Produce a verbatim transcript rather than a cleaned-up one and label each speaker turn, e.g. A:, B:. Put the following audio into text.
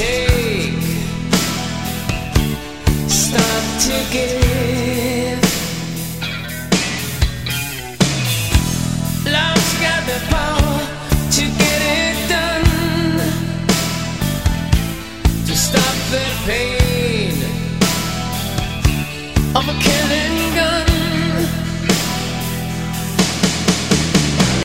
A: take, start to give. Love's got the power to get it done, to stop the pain of a killing